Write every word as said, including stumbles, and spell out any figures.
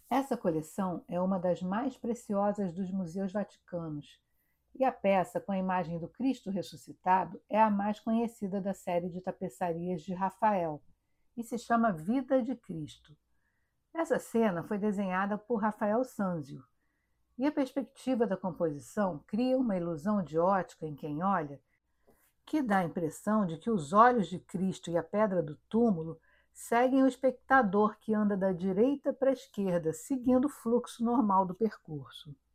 Essa coleção é uma das mais preciosas dos museus vaticanos, e a peça com a imagem do Cristo ressuscitado é a mais conhecida da série de tapeçarias de Rafael e se chama Vida de Cristo. Essa cena foi desenhada por Rafael Sanzio, e a perspectiva da composição cria uma ilusão de ótica em quem olha, que dá a impressão de que os olhos de Cristo e a pedra do túmulo seguem o espectador que anda da direita para a esquerda, seguindo o fluxo normal do percurso.